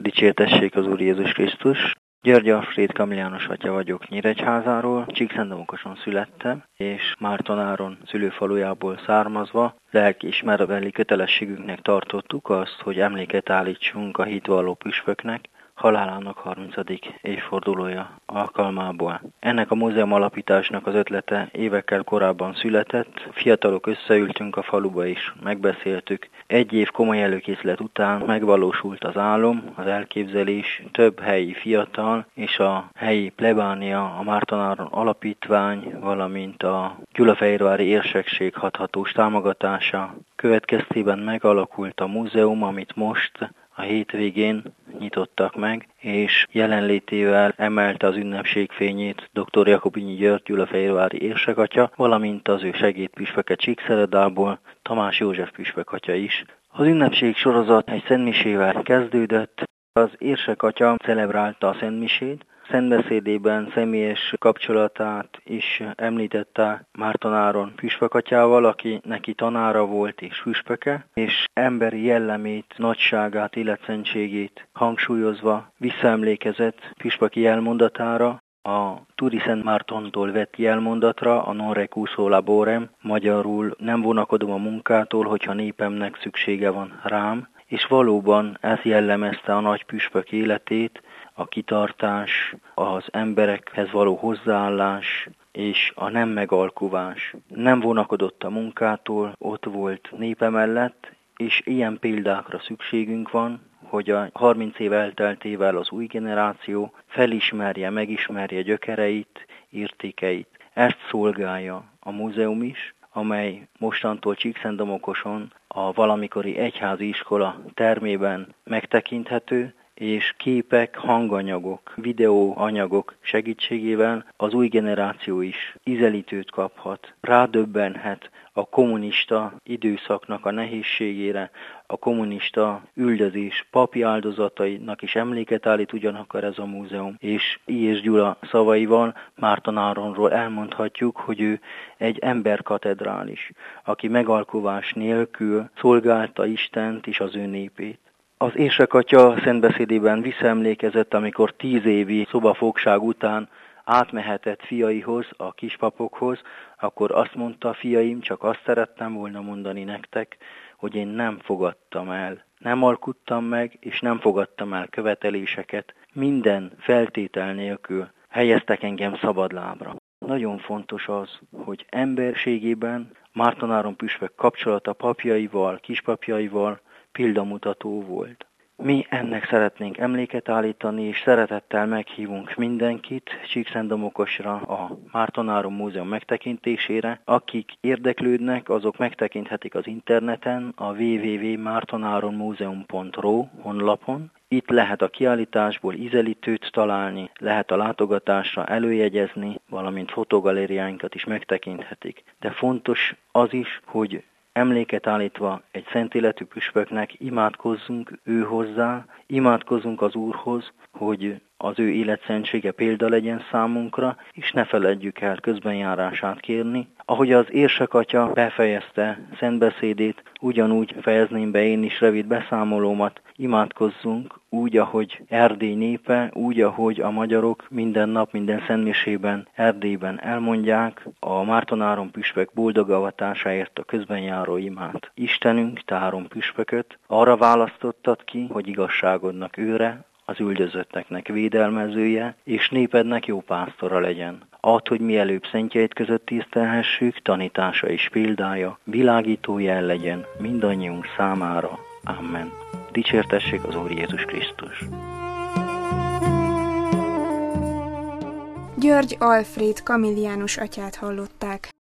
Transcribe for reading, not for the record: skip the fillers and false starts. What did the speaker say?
Dicsértessék az Úr Jézus Krisztus! György Alfréd Kamiliánus atya vagyok Nyíregyházáról, Csíkszentdomokoson születtem, és Mártonáron szülőfalujából származva lelkiismeretbeli kötelességünknek tartottuk azt, hogy emléket állítsunk a hitvalló püspöknek halálának 30. évfordulója alkalmából. Ennek a múzeum alapításnak az ötlete évekkel korábban született, fiatalok összeültünk a faluba és megbeszéltük. Egy év komoly előkészület után megvalósult az álom, az elképzelés, több helyi fiatal és a helyi plebánia, a Mártonáron alapítvány, valamint a Gyulafehérvári érsekség hathatós támogatása következtében megalakult a múzeum, amit most a hétvégén nyitottak meg, és jelenlétével emelte az ünnepség fényét dr. Jakobinyi György gyulafehérvári érsekatya, valamint az ő segédpüspöke Csíkszeredából, Tamás József püspökatya is. Az ünnepség sorozat egy szentmisével kezdődött, az érsekatya celebrálta a szentmisét, szentbeszédében személyes kapcsolatát is említette Mártonáron püspökatyával, aki neki tanára volt és püspöke, és emberi jellemét, nagyságát, életszentségét hangsúlyozva visszaemlékezett püspöki jelmondatára, a Turi Szent Mártontól vett jelmondatra, a non recuso laborem, magyarul nem vonakodom a munkától, hogyha népemnek szüksége van rám, és valóban ez jellemezte a nagy püspök életét, a kitartás, az emberekhez való hozzáállás és a nem megalkuvás. Nem vonakodott a munkától, ott volt népe mellett, és ilyen példákra szükségünk van, hogy a 30 év elteltével az új generáció felismerje, megismerje gyökereit, értékeit. Ezt szolgálja a múzeum is, amely mostantól Csíkszentdomokoson a valamikori egyházi iskola termében megtekinthető, és képek, hanganyagok, videóanyagok segítségével az új generáció is ízelítőt kaphat, rádöbbenhet a kommunista időszaknak a nehézségére, a kommunista üldözés papi áldozatainak is emléket állít ugyanakkor ez a múzeum, és I. Gyula szavaival Mártonáronról elmondhatjuk, hogy ő egy emberkatedrális, aki megalkuvás nélkül szolgálta Istent és az ő népét. Az érsekatya szentbeszédében visszaemlékezett, amikor 10 évi szobafogság után átmehetett fiaihoz, a kispapokhoz, akkor azt mondta: fiaim, csak azt szerettem volna mondani nektek, hogy én nem fogadtam el. Nem alkuttam meg, és nem fogadtam el követeléseket. Minden feltétel nélkül helyeztek engem szabadlábra. Nagyon fontos az, hogy emberségében Mártonáron püspök kapcsolata papjaival, kispapjaival példamutató volt. Mi ennek szeretnénk emléket állítani, és szeretettel meghívunk mindenkit Csíkszentdomokosra, a Mártonáron Múzeum megtekintésére. Akik érdeklődnek, azok megtekinthetik az interneten, a www.martonaronmuseum.ru honlapon. Itt lehet a kiállításból ízelítőt találni, lehet a látogatásra előjegyezni, valamint fotogalériáinkat is megtekinthetik. De fontos az is, hogy emléket állítva egy szent életű püspöknek imádkozzunk ő hozzá, imádkozzunk az Úrhoz, hogy az ő életszentsége példa legyen számunkra, és ne feledjük el közbenjárását kérni. Ahogy az érsekatya befejezte szentbeszédét, ugyanúgy fejezném be én is rövid beszámolómat, imádkozzunk úgy, ahogy Erdély népe, úgy, ahogy a magyarok minden nap, minden szentmisében Erdélyben elmondják a Mártonáron püspök boldog avatásáért a közbenjáró imát. Istenünk, te 3 püspököt arra választottad ki, hogy igazságodnak őre, az üldözötteknek védelmezője, és népednek jó pásztora legyen. Add, hogy mielőbb szentjeid között tisztelhessük, tanítása és példája, világító jel legyen mindannyiunk számára. Amen. Dicsértessék az Úr Jézus Krisztus! György Alfréd Kamiliánus atyát hallották.